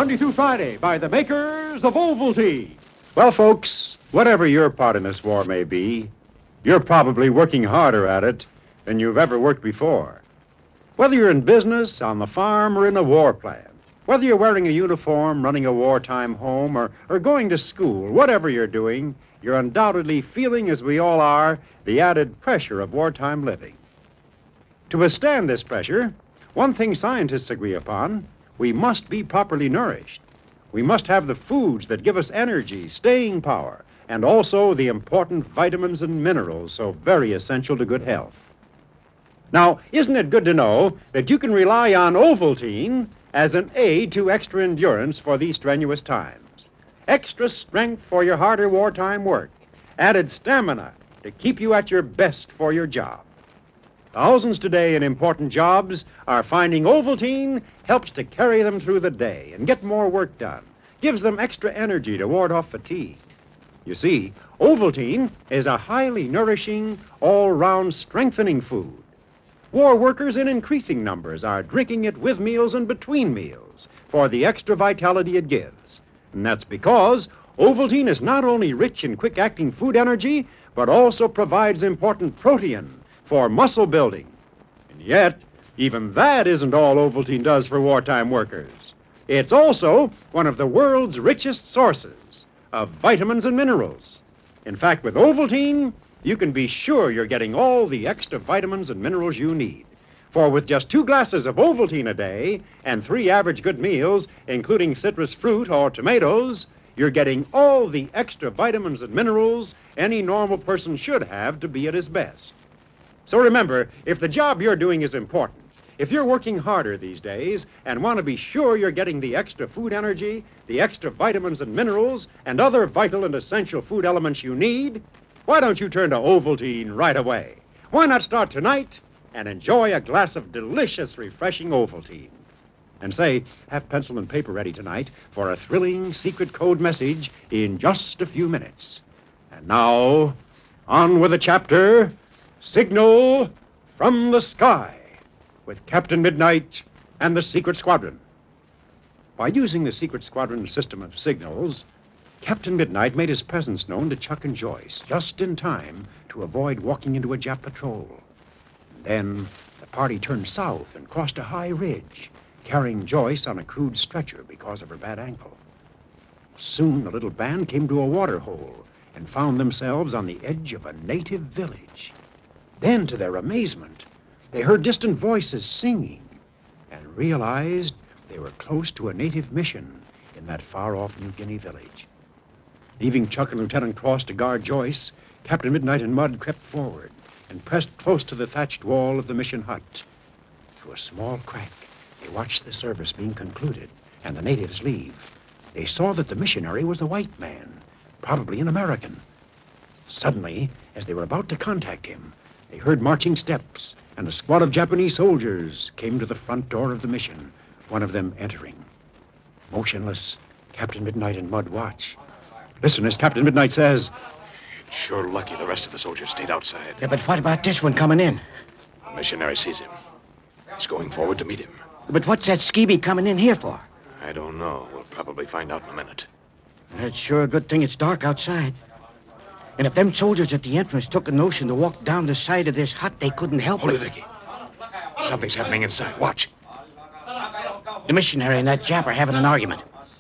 Monday through Friday by the makers of Ovaltine. Well, folks, whatever your part in this war may be, you're probably working harder at it than you've ever worked before. Whether you're in business, on the farm, or in a war plant, whether you're wearing a uniform, running a wartime home, or going to school, whatever you're doing, you're undoubtedly feeling, as we all are, the added pressure of wartime living. To withstand this pressure, one thing scientists agree upon, we must be properly nourished. We must have the foods that give us energy, staying power, and also the important vitamins and minerals so very essential to good health. Now, isn't it good to know that you can rely on Ovaltine as an aid to extra endurance for these strenuous times? Extra strength for your harder wartime work. Added stamina to keep you at your best for your job. Thousands today in important jobs are finding Ovaltine helps to carry them through the day and get more work done. Gives them extra energy to ward off fatigue. You see, Ovaltine is a highly nourishing, all-round strengthening food. War workers in increasing numbers are drinking it with meals and between meals for the extra vitality it gives. And that's because Ovaltine is not only rich in quick-acting food energy, but also provides important protein for muscle building. And yet, even that isn't all Ovaltine does for wartime workers. It's also one of the world's richest sources of vitamins and minerals. In fact, with Ovaltine, you can be sure you're getting all the extra vitamins and minerals you need. For with just 2 glasses of Ovaltine a day and 3 average good meals, including citrus fruit or tomatoes, you're getting all the extra vitamins and minerals any normal person should have to be at his best. So remember, if the job you're doing is important, if you're working harder these days and want to be sure you're getting the extra food energy, the extra vitamins and minerals, and other vital and essential food elements you need, why don't you turn to Ovaltine right away? Why not start tonight and enjoy a glass of delicious, refreshing Ovaltine? And say, have pencil and paper ready tonight for a thrilling secret code message in just a few minutes. And now, on with the chapter, Signal from the Sky, with Captain Midnight and the Secret Squadron. By using the Secret Squadron system of signals, Captain Midnight made his presence known to Chuck and Joyce just in time to avoid walking into a Jap patrol. And then the party turned south and crossed a high ridge, carrying Joyce on a crude stretcher because of her bad ankle. Soon the little band came to a water hole and found themselves on the edge of a native village. Then, to their amazement, they heard distant voices singing and realized they were close to a native mission in that far-off New Guinea village. Leaving Chuck and Lieutenant Cross to guard Joyce, Captain Midnight and Mud crept forward and pressed close to the thatched wall of the mission hut. Through a small crack, they watched the service being concluded and the natives leave. They saw that the missionary was a white man, probably an American. Suddenly, as they were about to contact him, they heard marching steps, and a squad of Japanese soldiers came to the front door of the mission, one of them entering. Motionless, Captain Midnight and Mud watch. Listen as Captain Midnight says, "It's sure lucky the rest of the soldiers stayed outside." Yeah, but what about this one coming in? The missionary sees him. He's going forward to meet him. But what's that skeevy coming in here for? I don't know. We'll probably find out in a minute. It's sure a good thing it's dark outside. And if them soldiers at the entrance took a notion to walk down the side of this hut, they couldn't help Hold it. it, Dickie. Something's happening inside. Watch. The missionary and that Jap are having an argument.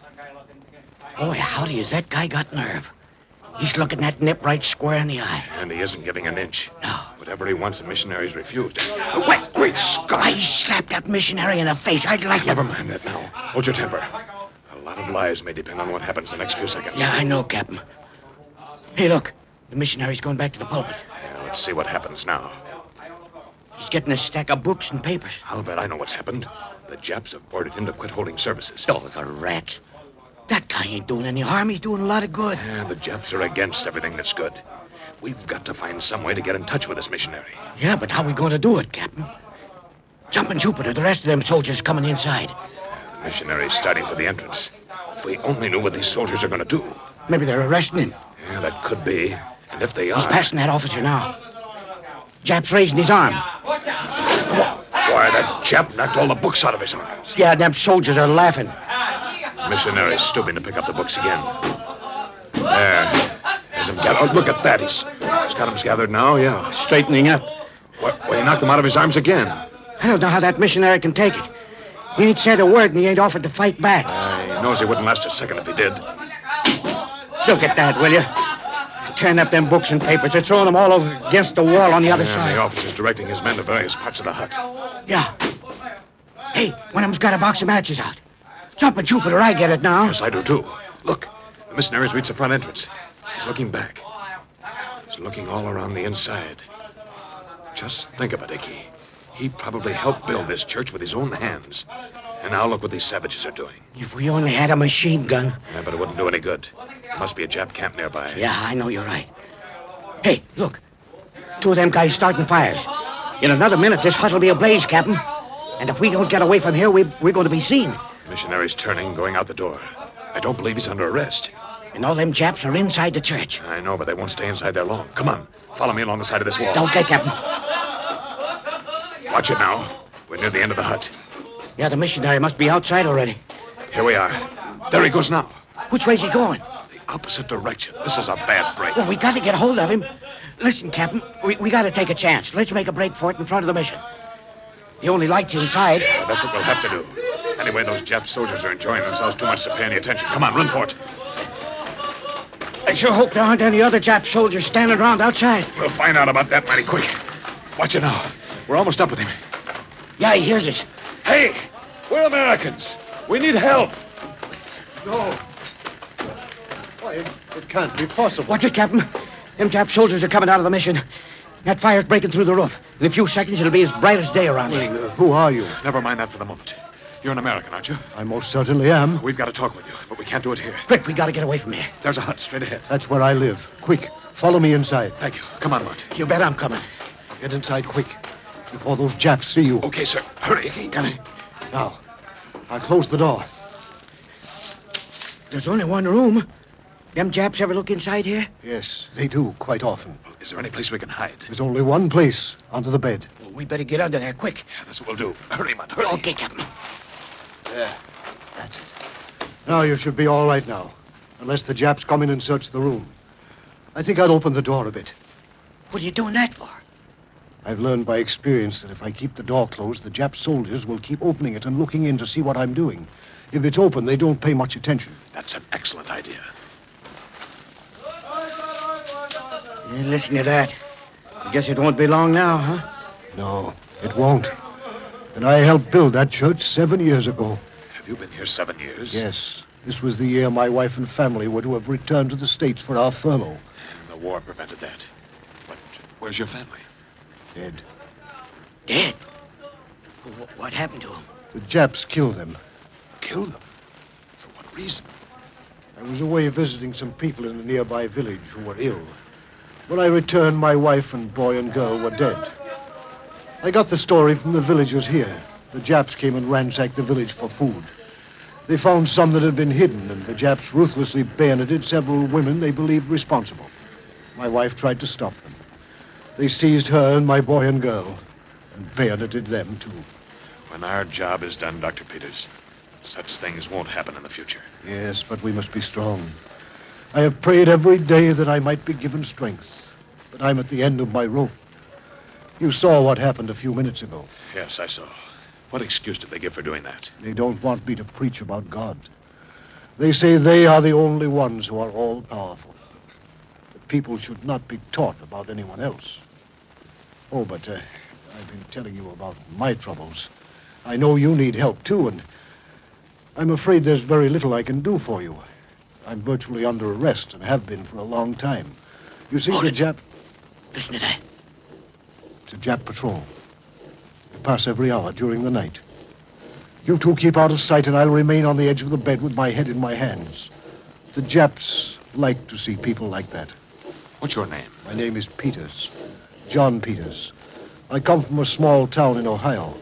Boy, howdy, has that guy got nerve? He's looking that nip right square in the eye. And he isn't giving an inch. No. Whatever he wants, the missionary's refused. Wait, great Scott! I slapped that missionary in the face. I'd like to... Never mind that now. Hold your temper. A lot of lives may depend on what happens the next few seconds. Yeah, I know, Captain. Hey, look. The missionary's going back to the pulpit. Yeah, let's see what happens now. He's getting a stack of books and papers. I'll bet I know what's happened. The Japs have ordered him to quit holding services. Oh, the rats. That guy ain't doing any harm. He's doing a lot of good. Yeah, the Japs are against everything that's good. We've got to find some way to get in touch with this missionary. Yeah, but how we going to do it, Captain? Jumping Jupiter, the rest of them soldiers coming inside. The missionary's starting for the entrance. If we only knew what these soldiers are going to do. Maybe they're arresting him. Yeah, that could be. And if they are... He's passing that officer now. Jap's raising his arm. Why, that Jap knocked all the books out of his arms. Yeah, them soldiers are laughing. Missionary's stooping to pick up the books again. There. There's him gathered. Oh, look at that. He's got them gathered now, yeah. Straightening up. What? Well, he knocked them out of his arms again. I don't know how that missionary can take it. He ain't said a word, and he ain't offered to fight back. He knows he wouldn't last a second if he did. Look at that, will you? Tearing up them books and papers. They're throwing them all over against the wall on the other side. The officer's directing his men to various parts of the hut. Yeah. Hey, one of them's got a box of matches out. Jumping Jupiter, I get it now. Yes, I do, too. Look, the missionary's reached the front entrance. He's looking back. He's looking all around the inside. Just think of it, Icky. He probably helped build this church with his own hands. And now look what these savages are doing. If we only had a machine gun. Yeah, but it wouldn't do any good. There must be a Jap camp nearby. Yeah, I know you're right. Hey, look. Two of them guys starting fires. In another minute, this hut will be ablaze, Captain. And if we don't get away from here, we're going to be seen. The missionary's turning, going out the door. I don't believe he's under arrest. And all them Japs are inside the church. I know, but they won't stay inside there long. Come on. Follow me along the side of this wall. Don't get, Captain. Watch it now. We're near the end of the hut. Yeah, the missionary must be outside already. Here we are. There he goes now. Which way's he going? The opposite direction. This is a bad break. Well, we got to get hold of him. Listen, Captain, we got to take a chance. Let's make a break for it in front of the mission. The only light's inside. Well, that's what we'll have to do. Anyway, those Jap soldiers are enjoying themselves too much to pay any attention. Come on, run for it. I sure hope there aren't any other Jap soldiers standing around outside. We'll find out about that mighty quick. Watch it now. We're almost up with him. Yeah, he hears us. Hey, we're Americans. We need help. No. Why, it can't be possible. Watch it, Captain. Them Jap soldiers are coming out of the mission. That fire's breaking through the roof. In a few seconds, it'll be as bright as day around here. Who are you? Never mind that for the moment. You're an American, aren't you? I most certainly am. We've got to talk with you, but we can't do it here. Quick, we got to get away from here. There's a hut straight ahead. That's where I live. Quick, follow me inside. Thank you. Come on, Mart. You bet I'm coming. Get inside quick, before those Japs see you. Okay, sir. Hurry. Coming. Now, I'll close the door. There's only one room. Them Japs ever look inside here? Yes, they do, quite often. Is there any place we can hide? There's only one place, under the bed. Well, we better get under there, quick. Yeah, that's what we'll do. Hurry, Mart. Hurry. Okay, Captain. There. That's it. Now you should be all right now, unless the Japs come in and search the room. I think I'll open the door a bit. What are you doing that for? I've learned by experience that if I keep the door closed, the Jap soldiers will keep opening it and looking in to see what I'm doing. If it's open, they don't pay much attention. That's an excellent idea. Yeah, listen to that. I guess it won't be long now, huh? No, it won't. And I helped build that church 7 years ago. Have you been here 7 years? Yes. This was the year my wife and family were to have returned to the States for our furlough. And the war prevented that. But where's your family? Dead. Dead? What happened to him? The Japs killed them. Killed them? For what reason? I was away visiting some people in the nearby village who were ill. When I returned, my wife and boy and girl were dead. I got the story from the villagers here. The Japs came and ransacked the village for food. They found some that had been hidden, and the Japs ruthlessly bayoneted several women they believed responsible. My wife tried to stop them. They seized her and my boy and girl, and bayoneted them, too. When our job is done, Dr. Peters, such things won't happen in the future. Yes, but we must be strong. I have prayed every day that I might be given strength, but I'm at the end of my rope. You saw what happened a few minutes ago. Yes, I saw. What excuse did they give for doing that? They don't want me to preach about God. They say they are the only ones who are all-powerful. That people should not be taught about anyone else. Oh, but I've been telling you about my troubles. I know you need help, too, and I'm afraid there's very little I can do for you. I'm virtually under arrest and have been for a long time. You see, Hold the it. Jap... Listen to that. It's a Jap patrol. They pass every hour during the night. You two keep out of sight, and I'll remain on the edge of the bed with my head in my hands. The Japs like to see people like that. What's your name? My name is Peters. John Peters. I come from a small town in Ohio.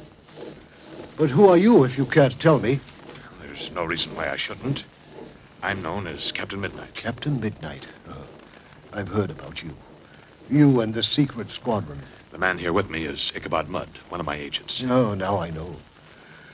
But who are you, if you care to tell me? There's no reason why I shouldn't. I'm known as Captain Midnight. Captain Midnight. I've heard about you. You and the secret squadron. The man here with me is Ichabod Mudd, one of my agents. Oh, now I know.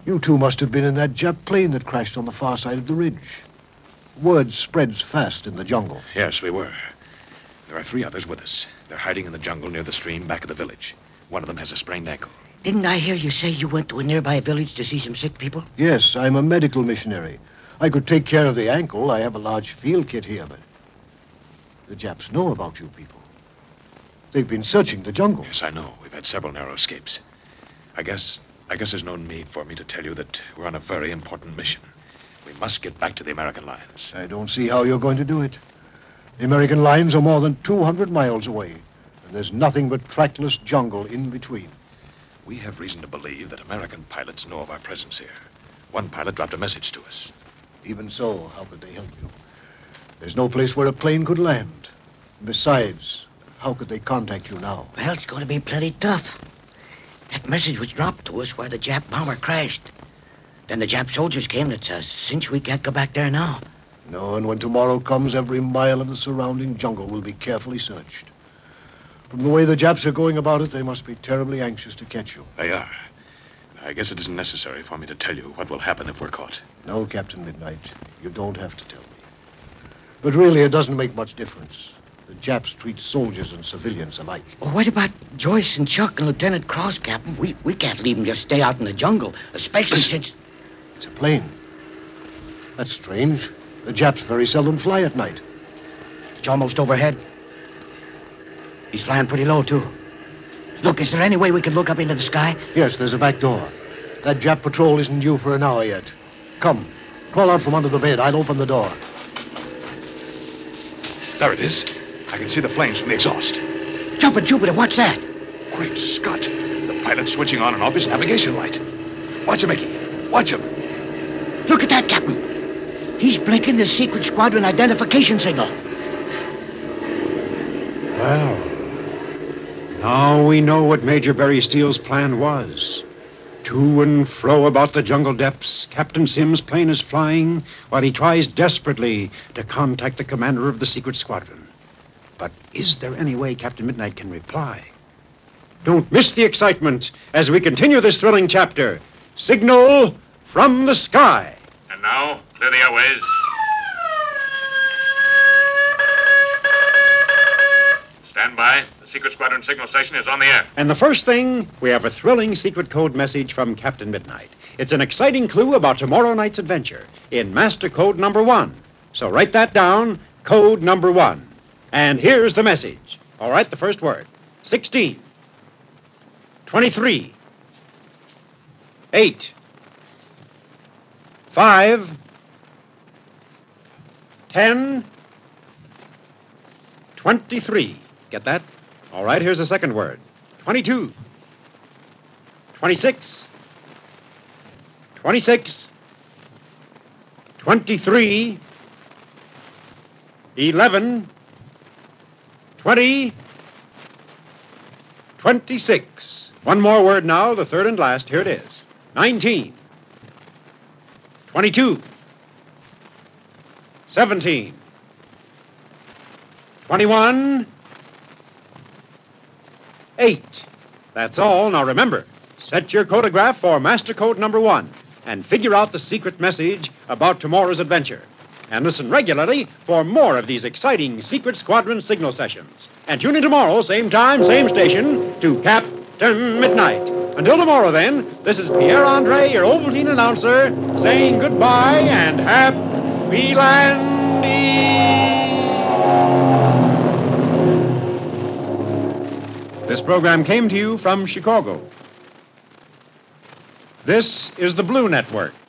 You two must have been in that Jap plane that crashed on the far side of the ridge. Word spreads fast in the jungle. Yes, we were. There are 3 others with us. They're hiding in the jungle near the stream back of the village. One of them has a sprained ankle. Didn't I hear you say you went to a nearby village to see some sick people? Yes, I'm a medical missionary. I could take care of the ankle. I have a large field kit here, but the Japs know about you people. They've been searching the jungle. Yes, I know. We've had several narrow escapes. I guess there's no need for me to tell you that we're on a very important mission. We must get back to the American lines. I don't see how you're going to do it. The American lines are more than 200 miles away, and there's nothing but trackless jungle in between. We have reason to believe that American pilots know of our presence here. One pilot dropped a message to us. Even so, how could they help you? There's no place where a plane could land. Besides, how could they contact you now? Well, it's going to be plenty tough. That message was dropped to us where the Jap bomber crashed. Then the Jap soldiers came. It's a cinch we can't go back there now. No, and when tomorrow comes, every mile of the surrounding jungle will be carefully searched. From the way the Japs are going about it, they must be terribly anxious to catch you. They are. I guess it isn't necessary for me to tell you what will happen if we're caught. No, Captain Midnight, you don't have to tell me. But really, it doesn't make much difference. The Japs treat soldiers and civilians alike. Well, what about Joyce and Chuck and Lieutenant Cross, Captain? We can't leave them just stay out in the jungle, especially since... It's a plane. That's strange. The Japs very seldom fly at night. It's almost overhead. He's flying pretty low, too. Look, is there any way we could look up into the sky? Yes, there's a back door. That Jap patrol isn't due for an hour yet. Come, crawl out from under the bed. I'll open the door. There it is. I can see the flames from the exhaust. Jumping Jupiter, what's that? Great Scott. The pilot's switching on and off his navigation light. Watch him, Mickey. Watch him. Look at that, Captain. He's blinking the secret squadron identification signal. Well, now we know what Major Barry Steele's plan was. To and fro about the jungle depths, Captain Sims' plane is flying while he tries desperately to contact the commander of the secret squadron. But is there any way Captain Midnight can reply? Don't miss the excitement as we continue this thrilling chapter. Signal from the sky. And now, clear the airways. Stand by. The secret squadron signal station is on the air. And the first thing, we have a thrilling secret code message from Captain Midnight. It's an exciting clue about tomorrow night's adventure in Master Code number 1. So write that down, code number 1. And here's the message. All right, the first word. 16. 23. 8. 5. 10. 23. Get that? All right, here's the second word. 22. 26. 26. 23. 11. 20. 26. One more word now, the third and last. Here it is. 19. 22. 17. 21. 8. That's all. Now remember, set your codograph for Master Code number 1 and figure out the secret message about tomorrow's adventure. And listen regularly for more of these exciting Secret Squadron signal sessions. And tune in tomorrow, same time, same station, to Captain Midnight. Until tomorrow, then, this is Pierre Andre, your Ovaltine announcer, saying goodbye and happy landing. This program came to you from Chicago. This is the Blue Network.